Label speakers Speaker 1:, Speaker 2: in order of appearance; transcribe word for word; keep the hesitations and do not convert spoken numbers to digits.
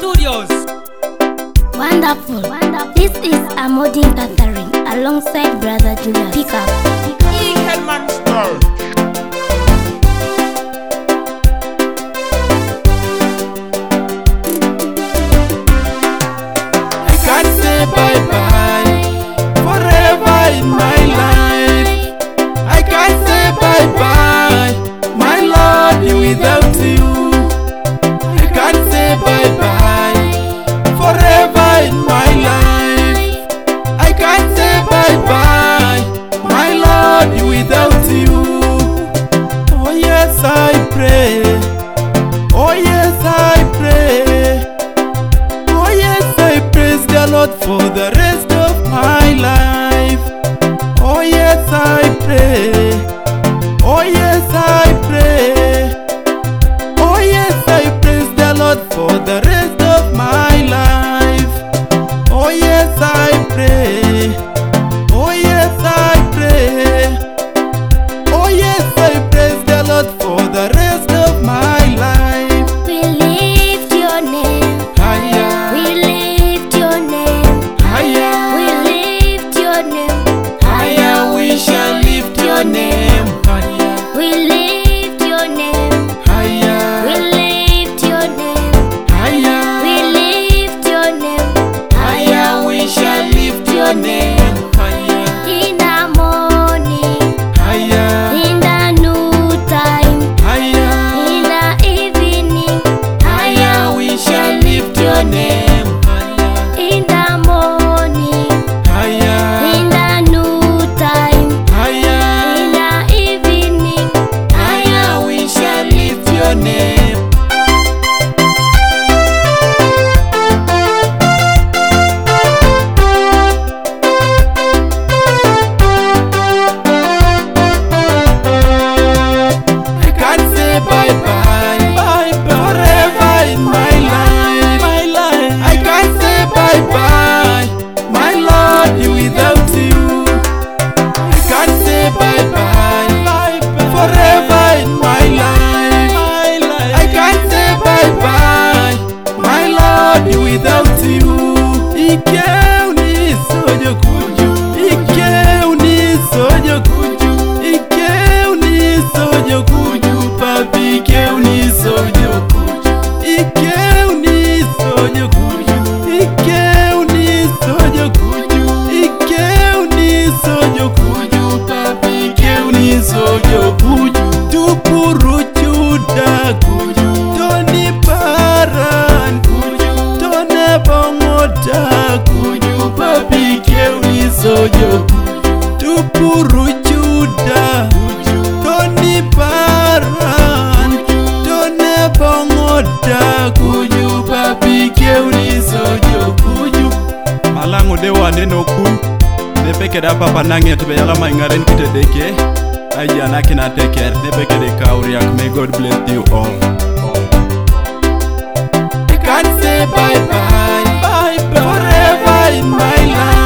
Speaker 1: Studios.
Speaker 2: Wonderful. Wonderful. This is a modern gathering alongside Brother Julius. Pick up.
Speaker 1: Ehelman Star.
Speaker 3: I can't say bye bye forever in my life. I can't say bye bye, my Lord, without you. I can't say bye bye forever in my life. I can't say bye bye, my Lord, without you. Oh yes, I pray. Oh yes, I pray. Oh yes, I praise the Lord for the rest of my life. Oh yes, I pray. Oh yes, I pray. Oh yes, I praise the Lord for the rest of my life. Oh yes, I pray. Oh yes, I pray. Oh yes, I praise the Lord for the rest of my life.
Speaker 2: We lift your name.
Speaker 3: Higher,
Speaker 2: We lift your name.
Speaker 3: higher,
Speaker 2: We lift your name.
Speaker 3: higher, we shall lift your name. Higher,
Speaker 2: We lift your name. We
Speaker 3: higher,
Speaker 2: lift your name. We
Speaker 3: higher,
Speaker 2: lift your name.
Speaker 3: higher, we shall lift your name. Higher,
Speaker 2: In the morning,
Speaker 3: higher,
Speaker 2: in the noontime, in
Speaker 3: higher,
Speaker 2: the evening,
Speaker 3: higher, we shall lift your name. Higher,
Speaker 2: in the morning,
Speaker 3: higher,
Speaker 2: in the noontime, in
Speaker 3: higher,
Speaker 2: the evening.
Speaker 3: higher, we shall lift your name. I can't say bye bye, bye bye forever in my life. My life. I can't say bye bye, my Lord, without you. I can't say bye bye, bye bye forever in my life. My life. I can't say bye bye, my Lord, without you. Ike uni sojo kuju, Ike uni sojo kuju, Ike uni sojo kuju, papi Ike uni sojo kuju, Ike uni sojo kuju, Ike uni sojo kuju, Ike uni sojo kuju, papi Ike uni sojo kuju. Tupuru chuda kuju, Tony Paran kuju, Tone Bongota kuju, papi Ike uni sojo kuju. Tupuru chuda kuju, Tony Paran Tone Bongota kuju, papi Ike uni sojo kuju. Malango de wande no kun ne peke da papa nange to be yala ma ngaren kite deke aya na kina take care ne peke de kauriak. May God bless you all. I can't say bye bye, bye bye forever in my life.